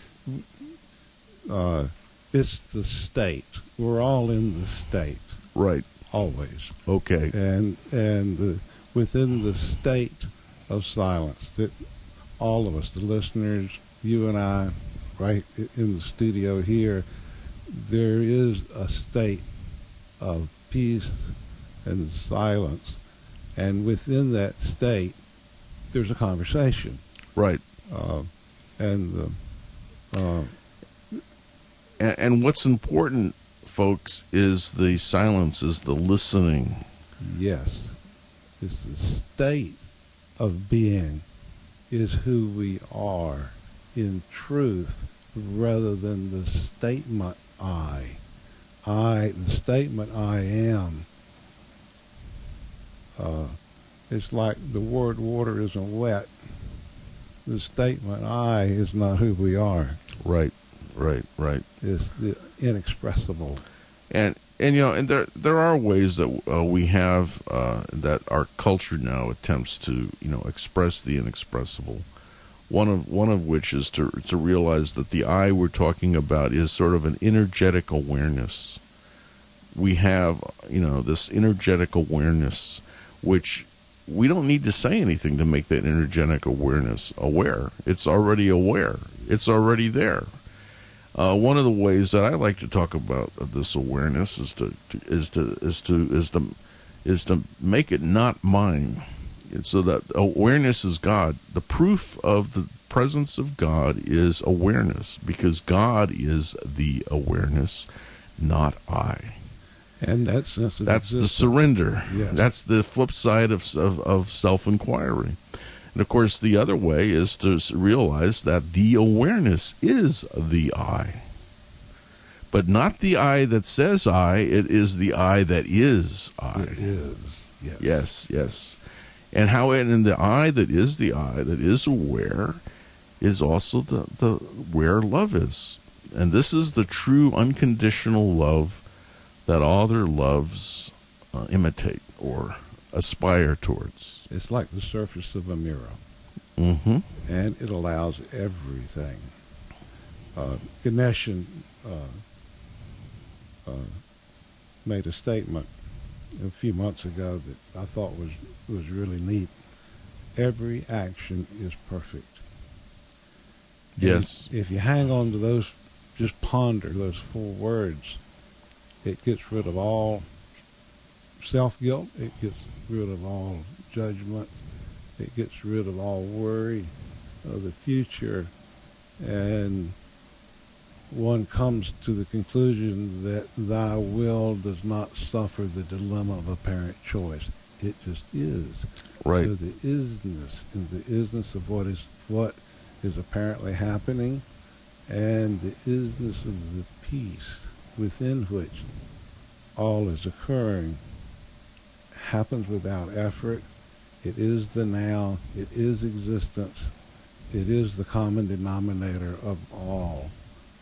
Uh, it's the state. We're all in the state. Right. Always. Okay. And and uh, within the state of silence, that all of us, the listeners, you and I, right in the studio here, there is a state of peace and silence, and within that state, there's a conversation. Right. Uh, and, uh, uh, and and what's important, folks, is the silence, is the listening. Yes. It's the state of being is who we are in truth, rather than the statement I. I, the statement I am. Uh, it's like the word water isn't wet. The statement I is not who we are. Right, right, right. It's the inexpressible. And and you know, and there there are ways that uh, we have uh, that our culture now attempts to you know express the inexpressible. One of one of which is to to realize that the I we're talking about is sort of an energetic awareness. We have you know this energetic awareness, which we don't need to say anything to make that energetic awareness aware. It's already aware. It's already there. Uh, one of the ways that I like to talk about this awareness is to, to is to is to is to is to make it not mine. And so that awareness is God. The proof of the presence of God is awareness, because God is the awareness, not I. And that sense of That's existence. the surrender. Yes. That's the flip side of, of of self-inquiry. And of course, the other way is to realize that the awareness is the I, but not the I that says I. It is the I that is I. It is. Yes. Yes, yes. And how in the I that is the I, that is aware, is also the, the where love is. And this is the true unconditional love that all other loves uh, imitate or aspire towards. It's like the surface of a mirror. Mm-hmm. And it allows everything. Uh, Ganeshan uh, uh, made a statement a few months ago that I thought was, was really neat. Every action is perfect. Yes. And if you hang on to those, just ponder those four words, it gets rid of all self-guilt. It gets rid of all judgment. It gets rid of all worry of the future. And one comes to the conclusion that thy will does not suffer the dilemma of apparent choice. It just is. Right. So the isness, and the isness of what is what is apparently happening, and the isness of the peace within which all is occurring, happens without effort. It is the now. It is existence. It is the common denominator of all.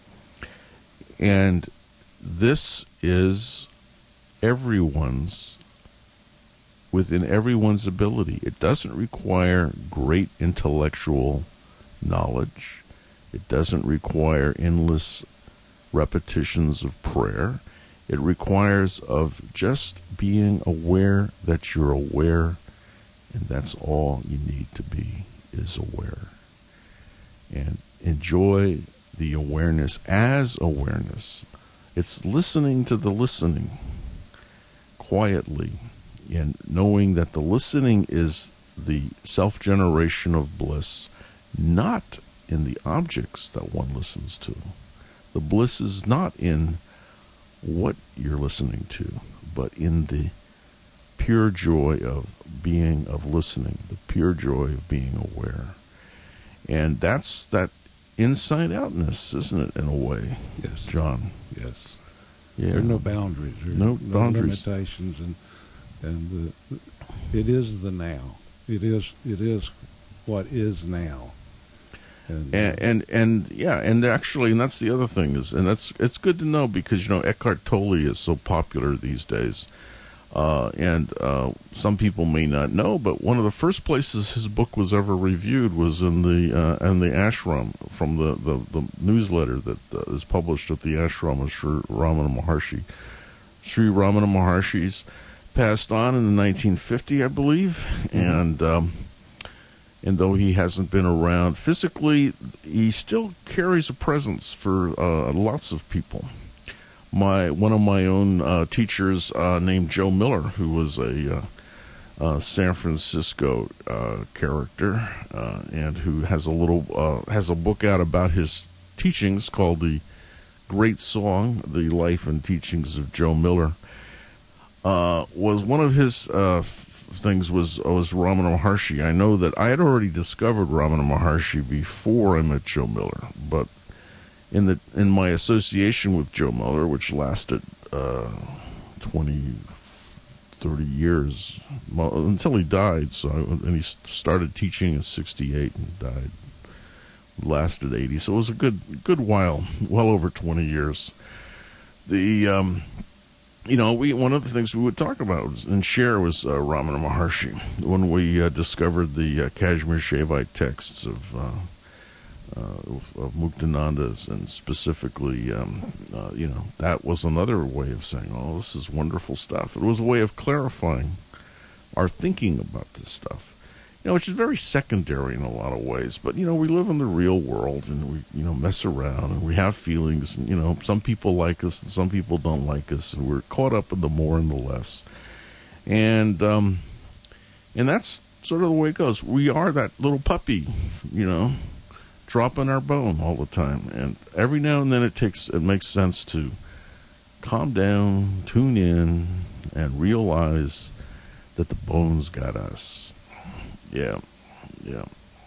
And this is everyone's, within everyone's ability. It doesn't require great intellectual knowledge. It doesn't require endless repetitions of prayer. It requires of just being aware that you're aware, and that's all you need to be, is aware. And enjoy the awareness as awareness. It's listening to the listening quietly, and knowing that the listening is the self-generation of bliss, not in the objects that one listens to. The bliss is not in what you're listening to, but in the pure joy of being, of listening, the pure joy of being aware. And that's that inside outness, isn't it, in a way? Yes. John? Yes. Yeah. There are no boundaries. There are No no boundaries. limitations, and and the, it is the now. It is it is what is now. And And, and and yeah, and actually, and that's the other thing is, and that's it's good to know, because you know Eckhart Tolle is so popular these days. Uh, and uh, some people may not know, but one of the first places his book was ever reviewed was in the uh, in the ashram, from the, the, the newsletter that uh, is published at the ashram of Sri Ramana Maharshi. Sri Ramana Maharshi's passed on in the nineteen fifty, I believe, mm-hmm. and um, and though he hasn't been around physically, he still carries a presence for uh, lots of people. My one of my own uh, teachers uh, named Joe Miller, who was a uh, uh, San Francisco uh, character, uh, and who has a little uh, has a book out about his teachings called The Great Song: The Life and Teachings of Joe Miller. Uh, was one of his uh, f- things was was Ramana Maharshi. I know that I had already discovered Ramana Maharshi before I met Joe Miller, but in the in my association with Joe Miller, which lasted uh, twenty, thirty years, well, until he died. So, and he started teaching at sixty-eight and died, lasted eighty. So it was a good good while, well over twenty years. The um, you know, we one of the things we would talk about was, and share was uh, Ramana Maharshi when we uh, discovered the uh, Kashmir Shaivite texts of. Uh, Uh, of, of Muktananda's, and specifically, um, uh, you know, that was another way of saying, oh, this is wonderful stuff. It was a way of clarifying our thinking about this stuff, you know, which is very secondary in a lot of ways. But, you know, we live in the real world, and we, you know, mess around, and we have feelings, and, you know, some people like us, and some people don't like us, and we're caught up in the more and the less. And, um, and that's sort of the way it goes. We are that little puppy, you know, dropping our bone all the time, and every now and then it takes it makes sense to calm down, tune in, and realize that the bone's got us. Yeah, yeah.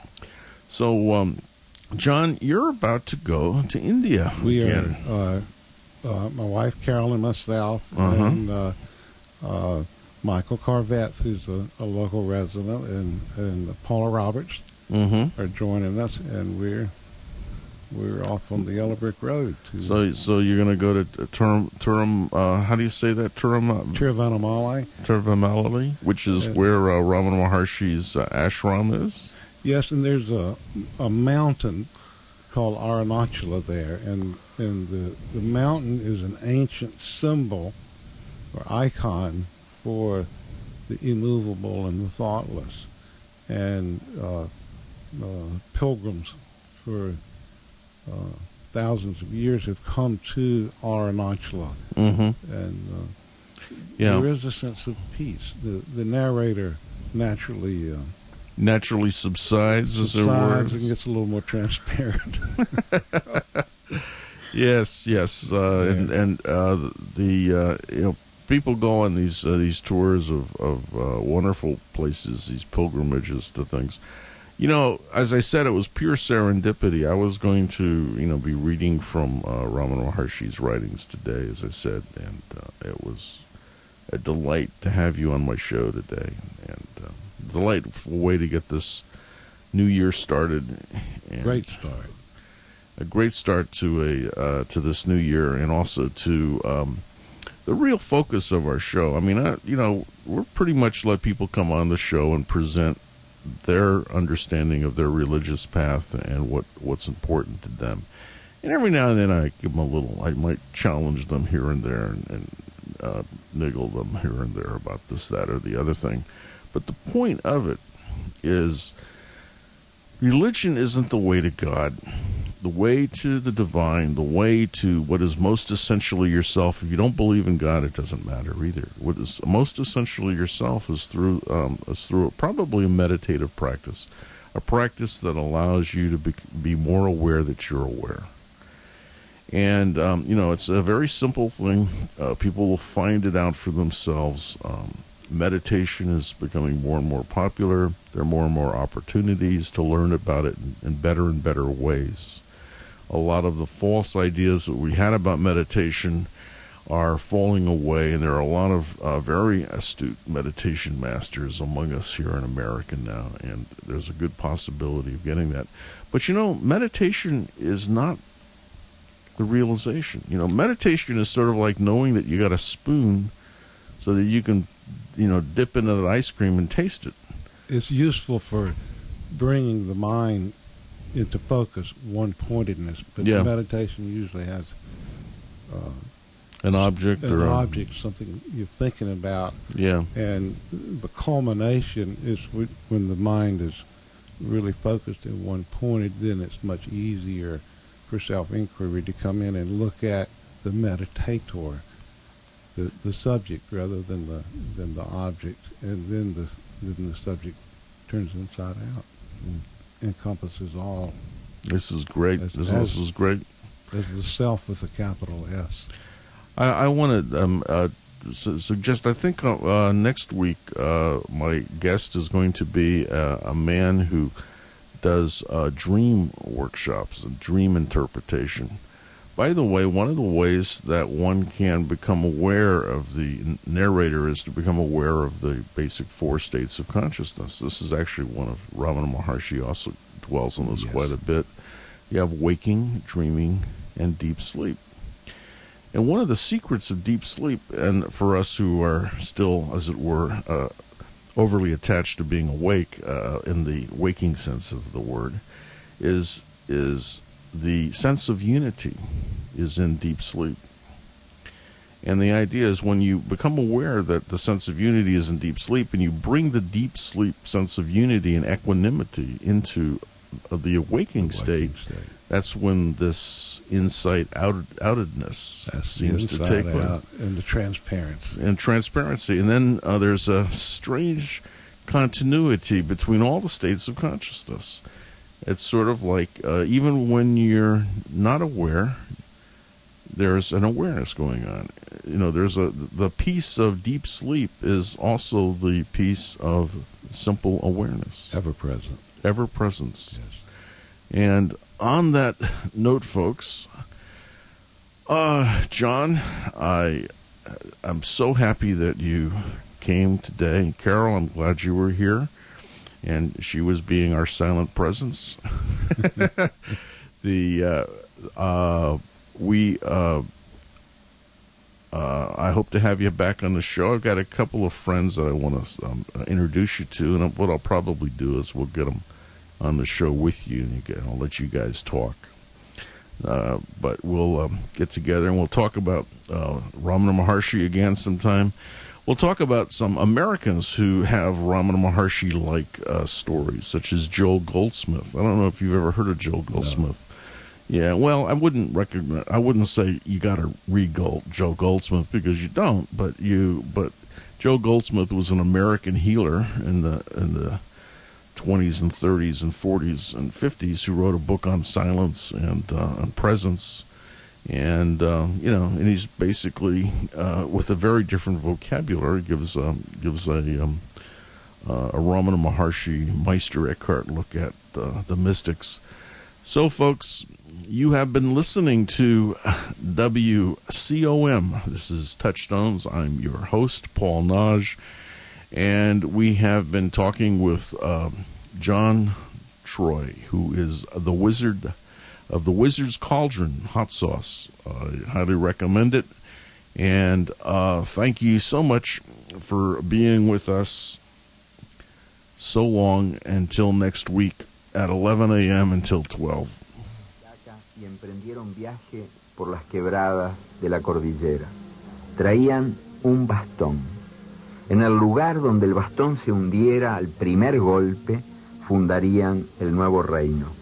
So, um, John, you're about to go to India. We again. are. Uh, uh, my wife Carol and myself, uh-huh. and uh, uh, Michael Carvette, who's a, a local resident, and and Paula Roberts. Mm-hmm. Are joining us, and we're we're off on the Yellow Brick Road. To so, so you're going to go to Turam, Turam. Uh, how do you say that? Turam, uh, Tiruvannamalai. Tiruvannamalai, which is and, where uh, Ramana Maharshi's uh, ashram is. Yes, and there's a a mountain called Arunachala there, and and the the mountain is an ancient symbol or icon for the immovable and the thoughtless, and uh, Uh, pilgrims for uh, thousands of years have come to Arunachala, mm-hmm. and uh, yeah. there is a sense of peace. The the narrator naturally uh, naturally subsides, subsides as it were, and gets a little more transparent. yes, yes, uh, yeah. and and uh, the uh, you know people go on these uh, these tours of of uh, wonderful places, these pilgrimages to things. You know, as I said, it was pure serendipity. I was going to, you know, be reading from uh, Ramana Maharshi's writings today, as I said, and uh, it was a delight to have you on my show today, and uh, a delightful way to get this new year started. And great start. A great start to a uh, to this new year, and also to um, the real focus of our show. I mean, I, you know, we're pretty much let people come on the show and present their understanding of their religious path and what, what's important to them. And every now and then I give them a little, I might challenge them here and there and, and uh, niggle them here and there about this, that, or the other thing. But the point of it is religion isn't the way to God. The way to the divine, the way to what is most essentially yourself. If you don't believe in God, it doesn't matter either. What is most essentially yourself is through um, is through probably a meditative practice, a practice that allows you to be, be more aware that you're aware. And um, you know, it's a very simple thing. Uh, people will find it out for themselves. Um, meditation is becoming more and more popular. There are more and more opportunities to learn about it in, in better and better ways. A lot of the false ideas that we had about meditation are falling away, and there are a lot of uh, very astute meditation masters among us here in America now, and there's a good possibility of getting that. But, you know, meditation is not the realization. You know, meditation is sort of like knowing that you got a spoon so that you can, you know, dip into that ice cream and taste it. It's useful for bringing the mind into focus, one-pointedness, but Yeah. meditation usually has uh, An object an or a, object, something you're thinking about, yeah, and the culmination is wh- when the mind is really focused and one-pointed. Then it's much easier for self-inquiry to come in and look at the meditator, the the subject rather than the than the object, and then the then the subject turns inside out and encompasses all. this is great. As- This, as- this is great. As the self with a capital S. I, I want to um, uh, su- suggest, I think uh, uh, next week uh, my guest is going to be uh, a man who does uh, dream workshops, dream interpretation. By the way, one of the ways that one can become aware of the narrator is to become aware of the basic four states of consciousness. This is actually one of Ramana Maharshi also dwells on this Yes. quite a bit. You have waking, dreaming, and deep sleep. And one of the secrets of deep sleep, and for us who are still, as it were, uh, overly attached to being awake uh, in the waking sense of the word, is is the sense of unity is in deep sleep. And the idea is when you become aware that the sense of unity is in deep sleep, and you bring the deep sleep sense of unity and equanimity into uh, the awaking The state, waking state. that's when this insight out, outedness That's the seems to inside take place. out and the transparency. And transparency. And then uh, there's a strange continuity between all the states of consciousness. It's sort of like uh, even when you're not aware, there's an awareness going on. You know, there's a the piece of deep sleep is also the piece of simple awareness, Ever present. ever presence. Yes. And on that note, folks, uh, John, I I'm so happy that you came today. Carol, I'm glad you were here. And she was being our silent presence. the uh, uh, we uh, uh, I hope to have you back on the show. I've got a couple of friends that I want to um, introduce you to, and what I'll probably do is we'll get them on the show with you, and you get, I'll let you guys talk. Uh, but we'll um, get together and we'll talk about uh, Ramana Maharshi again sometime. We'll talk about some Americans who have Ramana Maharshi-like uh, stories, such as Joel Goldsmith. I don't know if you've ever heard of Joel Goldsmith. No. Yeah, well, I wouldn't recognize. I wouldn't say you got to read Gold, Joe Goldsmith because you don't. But you, but Joe Goldsmith was an American healer in the in the twenties and thirties and forties and fifties who wrote a book on silence and uh, on presence. And uh, you know, and he's basically uh, with a very different vocabulary gives um, gives a um, uh, a Ramana Maharshi Meister Eckhart look at uh, the mystics. So, folks, you have been listening to W C O M. This is Touchstones. I'm your host, Paul Naj, and we have been talking with um, John Troy, who is the wizard of the Wizard's Cauldron hot sauce. I uh, highly recommend it. And uh, thank you so much for being with us so long until next week at eleven a.m. until twelve. Y emprendieron viaje por las quebradas de la cordillera. Traían un bastón. En el lugar donde el bastón se hundiera al primer golpe, fundarían el nuevo reino.